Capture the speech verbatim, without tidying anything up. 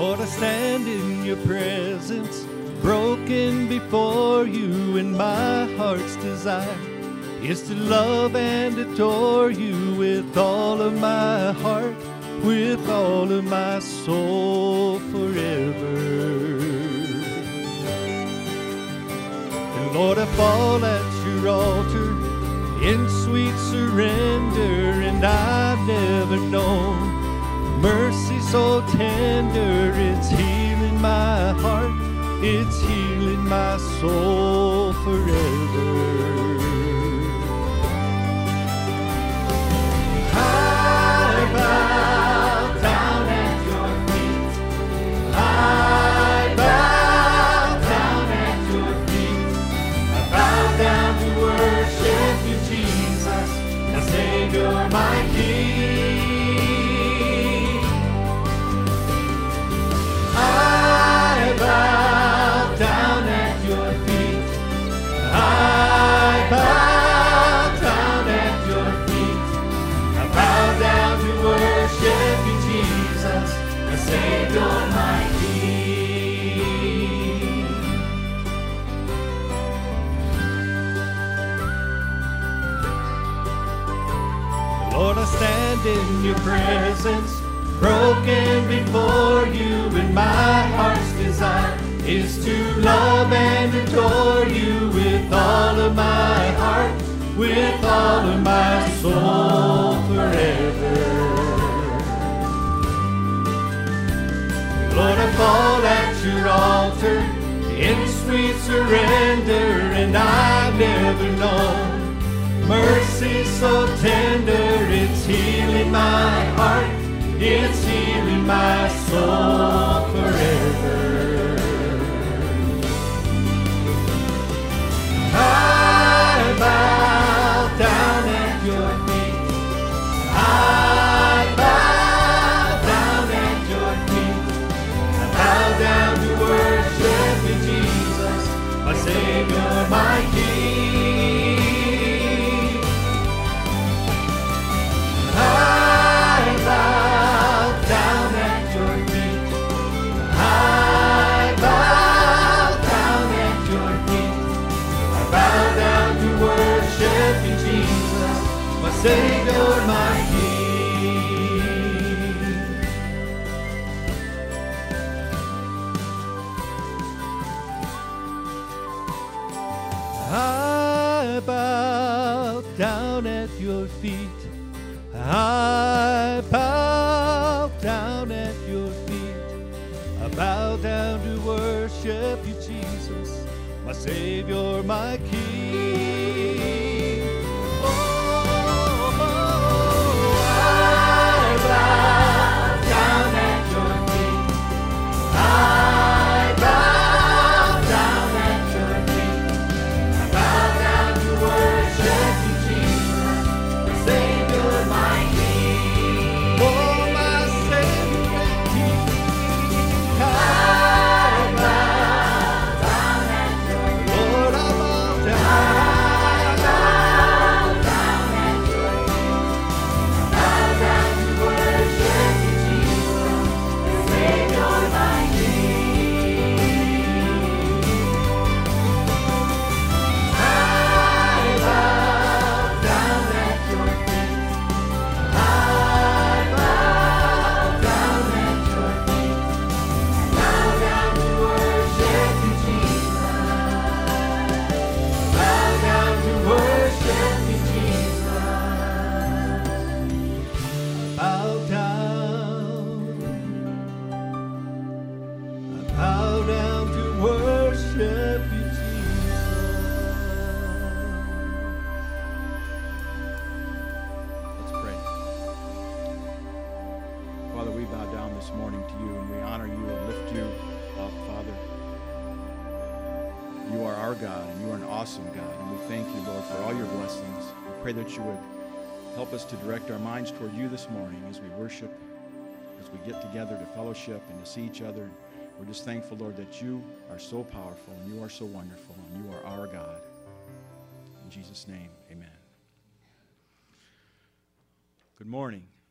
Lord, I stand in your presence, broken before you, and my heart's desire is to love and adore you with all of my heart, with all of my soul forever. And Lord, I fall at your altar in sweet surrender, and I've never known mercy so tender. It's healing my heart, it's healing my soul forever. I bow down at your feet. I bow down at your feet. I bow down to worship you, Jesus, my Savior, my King. I bow down at your feet. I bow down at your feet. I bow down to worship you, Jesus, the Savior, my King. Lord, I stand in your presence, broken before you, and my heart's desire is to love and adore you with all of my heart, with all of my soul forever. Lord, I fall at your altar in sweet surrender, and I've never known mercy so tender. It's healing my heart, it's healing my soul forever. I bow down at your feet. I bow down at your feet. I bow down to worship you, Jesus, my Savior, my King. I bow down at your feet. I bow down at your feet. I bow down to worship you, Jesus, my Savior, my King. I bow down at your feet. I bow down at your feet. I bow down to worship you, Jesus, my Savior, my King. Oh, oh, I bow down at your feet. I bow down at your feet. I bow down to worship you, Jesus, my Savior, my King. Oh, my Savior and King. I bow down at your feet. Lord, I bow down. I bow down at your feet. I bow down to worship you, Jesus, the Savior, my King. I bow down at your feet. I bow down at your feet. I bow down to worship you, Jesus. Bow down to worship you, Jesus. Bow down. I bow down to worship you, Jesus. Let's pray. Father, we bow down this morning to you, and we honor you and lift you up, Father. You are our God, and you are an awesome God, and we thank you, Lord, for all your blessings. We pray that you would help us to direct our minds toward you this morning as we worship, as we get together to fellowship and to see each other. We're just thankful, Lord, that you are so powerful, and you are so wonderful, and you are our God. In Jesus' name, amen. Good morning.